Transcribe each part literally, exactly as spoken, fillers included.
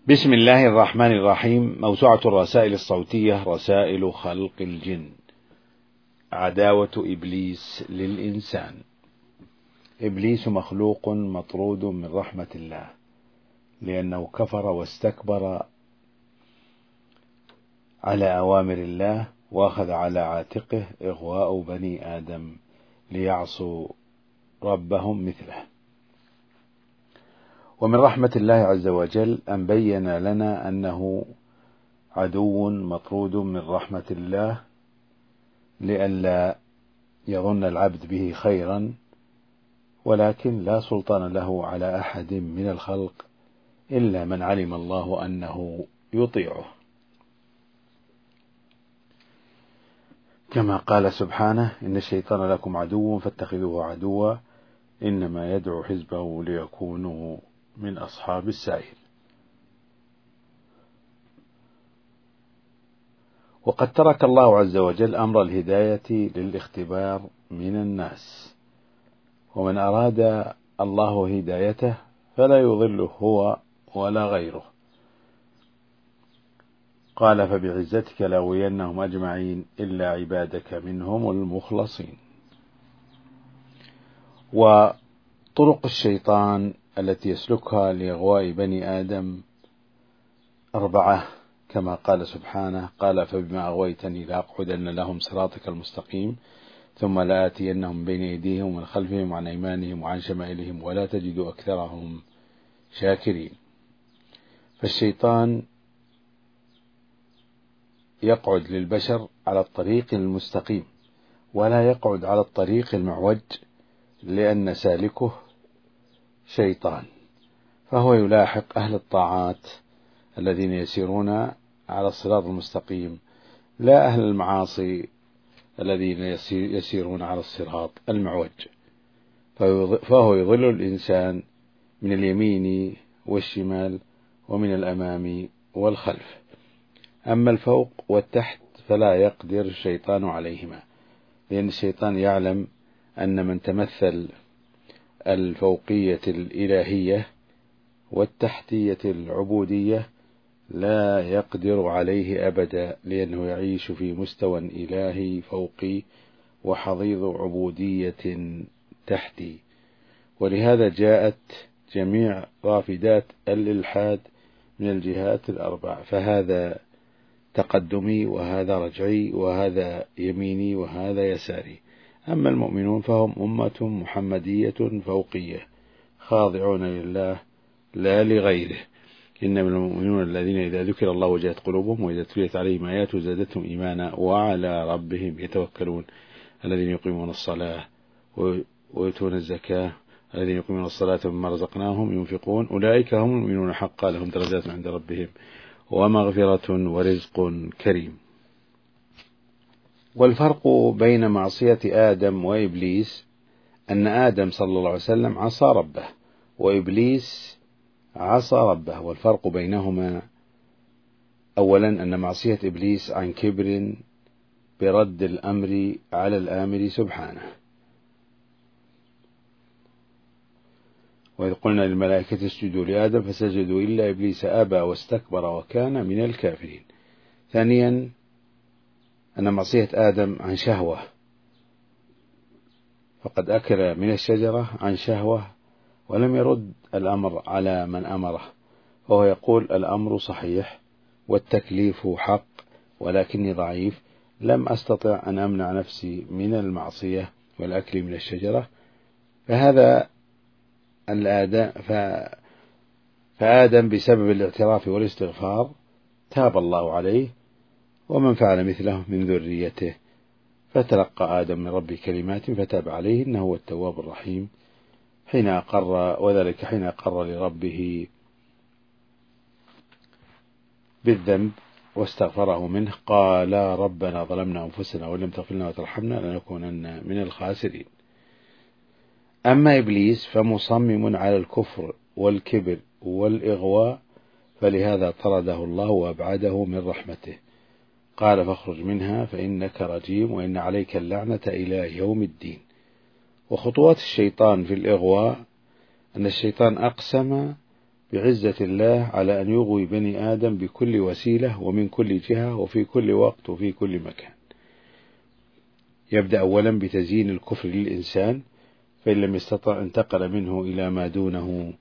بسم الله الرحمن الرحيم. موسوعة الرسائل الصوتية رسائل خلق الجن. عداوة إبليس للإنسان. إبليس مخلوق مطرود من رحمة الله لأنه كفر واستكبر على أوامر الله، وأخذ على عاتقه إغواء بني آدم ليعصوا ربهم مثله. ومن رحمة الله عز وجل أن بين لنا أنه عدو مطرود من رحمة الله لئلا يظن العبد به خيرا، ولكن لا سلطان له على أحد من الخلق إلا من علم الله أنه يطيعه، كما قال سبحانه: إن الشيطان لكم عدو فاتخذوه عدوا إنما يدعو حزبه ليكونوا من أصحاب السعير. وقد ترك الله عز وجل أمر الهداية للاختبار من الناس، ومن أراد الله هدايته فلا يضله هو ولا غيره. قال: فبعزتك لأغوينهم أجمعين إلا عبادك منهم المخلصين. وطرق الشيطان التي يسلكها لإغواء بني آدم أربعة، كما قال سبحانه: قال: فبما أغويتني لأقعدن لهم صراطك المستقيم ثم لآتينهم من بين أيديهم ومن خلفهم وعن أيمانهم وعن شمائلهم ولا تجد أكثرهم شاكرين. فالشيطان يقعد للبشر على الطريق المستقيم ولا يقعد على الطريق المعوج، لأن سالكه شيطان، فهو يلاحق أهل الطاعات الذين يسيرون على الصراط المستقيم، لا أهل المعاصي الذين يسيرون على الصراط المعوج، فهو يضل الإنسان من اليمين والشمال ومن الأمام والخلف. أما الفوق والتحت فلا يقدر الشيطان عليهما، لأن الشيطان يعلم أن من تمثل الفوقية الإلهية والتحتية العبودية لا يقدر عليه أبدا، لأنه يعيش في مستوى إلهي فوقي وحضيض عبودية تحتي. ولهذا جاءت جميع رافدات الإلحاد من الجهات الأربع، فهذا تقدمي وهذا رجعي وهذا يميني وهذا يساري. أما المؤمنون فهم أمة محمدية فوقية خاضعون لله لا لغيره. إنما المؤمنون الذين إذا ذكر الله وجلت قلوبهم وإذا تليت عليهم آياته زادتهم إيمانا وعلى ربهم يتوكلون الذين يقيمون الصلاة ويؤتون الزكاة الذين يقيمون الصلاة ومما رزقناهم ينفقون أولئك هم المؤمنون حقا لهم درجات عند ربهم ومغفرة ورزق كريم. والفرق بين معصية آدم وإبليس أن آدم صلى الله عليه وسلم عصى ربه وإبليس عصى ربه. والفرق بينهما أولا أن معصية إبليس عن كبر برد الأمر على الآمر سبحانه، وإذ قلنا للملائكة اسجدوا لآدم فسجدوا إلا إبليس أبى واستكبر وكان من الكافرين. ثانيا أن معصية آدم عن شهوة، فقد أكل من الشجرة عن شهوة ولم يرد الأمر على من أمره، فهو يقول: الأمر صحيح والتكليف حق ولكني ضعيف، لم أستطع أن أمنع نفسي من المعصية والأكل من الشجرة. فهذا الآدم فآدم بسبب الاعتراف والاستغفار تاب الله عليه، ومن فعل مثله من ذريته، فتلقى آدم من ربه كلمات فتاب عليه إنه هو التواب الرحيم. حين أقر وذلك حين أقر لربه بالذنب واستغفره منه قال: ربنا ظلمنا أنفسنا وإن لم تغفر لنا وترحمنا لنكونن من الخاسرين. أما إبليس فمصمم على الكفر والكبر والإغواء، فلهذا طرده الله وأبعده من رحمته. قال: فاخرج منها فإنك رجيم وإن عليك اللعنة إلى يوم الدين. وخطوات الشيطان في الإغواء أن الشيطان أقسم بعزة الله على أن يغوي بني آدم بكل وسيلة ومن كل جهة وفي كل وقت وفي كل مكان. يبدأ أولا بتزيين الكفر للإنسان، فإن لم يستطع انتقل منه إلى ما دونه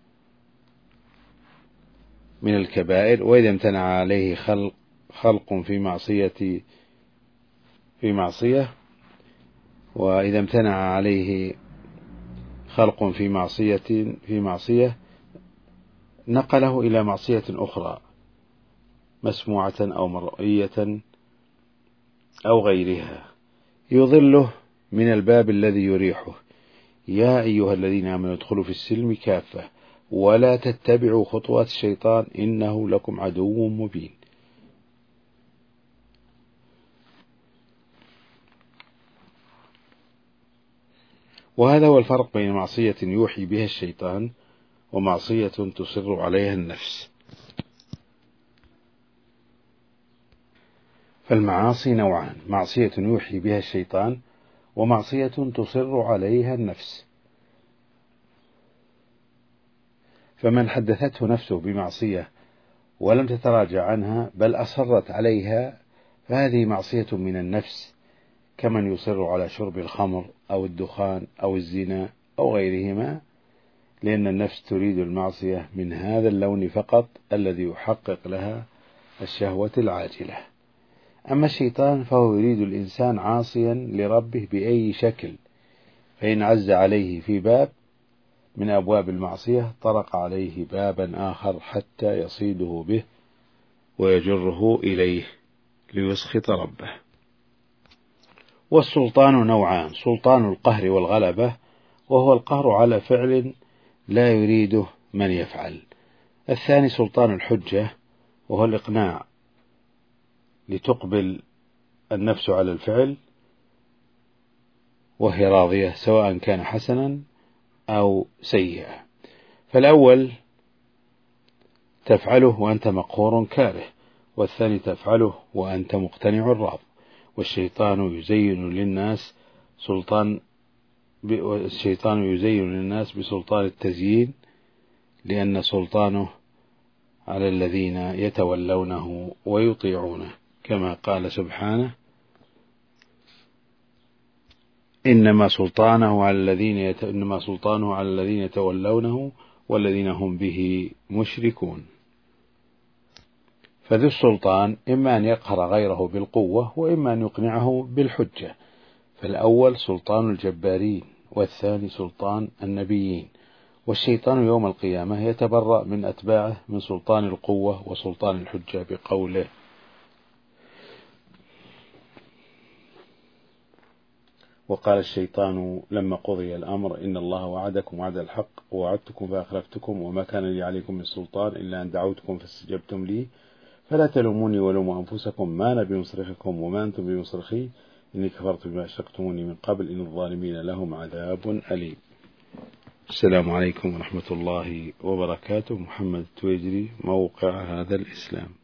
من الكبائر، وإذا امتنع عليه خلق خلق في معصية في معصية وإذا امتنع عليه خلق في معصية في معصية نقله إلى معصية أخرى مسموعة أو مرئية أو غيرها يضله من الباب الذي يريحه. يا أيها الذين آمنوا ادخلوا في السلم كافة ولا تتبعوا خطوات الشيطان إنه لكم عدو مبين. وهذا هو الفرق بين معصية يوحي بها الشيطان ومعصية تصر عليها النفس. فالمعاصي نوعان: معصية يوحي بها الشيطان ومعصية تصر عليها النفس. فمن حدثته نفسه بمعصية ولم تتراجع عنها بل أصرت عليها فهذه معصية من النفس، كمن يصر على شرب الخمر أو الدخان أو الزنا أو غيرهما، لأن النفس تريد المعصية من هذا اللون فقط الذي يحقق لها الشهوة العاجلة. أما الشيطان فهو يريد الإنسان عاصيا لربه بأي شكل، فإن عز عليه في باب من أبواب المعصية طرق عليه بابا آخر حتى يصيده به ويجره إليه ليسخط ربه. والسلطان نوعان: سلطان القهر والغلبة، وهو القهر على فعل لا يريده من يفعل. الثاني سلطان الحجة، وهو الإقناع لتقبل النفس على الفعل وهي راضية سواء كان حسنا أو سيئا. فالأول تفعله وأنت مقهور كاره، والثاني تفعله وأنت مقتنع راض. والشيطان يزين للناس سلطان الشيطان يزين للناس بسلطان التزيين، لأن سلطانه على الذين يتولونه ويطيعونه، كما قال سبحانه: إنما سلطانه على الذين يت... إنما سلطانه على الذين يتولونه والذين هم به مشركون. فذو السلطان إما أن يقهر غيره بالقوة وإما أن يقنعه بالحجة. فالأول سلطان الجبارين والثاني سلطان النبيين. والشيطان يوم القيامة يتبرأ من أتباعه من سلطان القوة وسلطان الحجة بقوله: وقال الشيطان لما قضي الأمر إن الله وعدكم وعد الحق ووعدتكم فأخلفتكم وما كان لي عليكم من سلطان إلا أن دعوتكم فاستجبتم لي فلا تلوموني ولوموا أنفسكم ما أنا بمصرخكم وما أنتم بمصرخي إني كفرت بما أشركتموني من قبل إن الظالمين لهم عذاب أليم. السلام عليكم ورحمة الله وبركاته. محمد التويجري، موقع هذا الإسلام.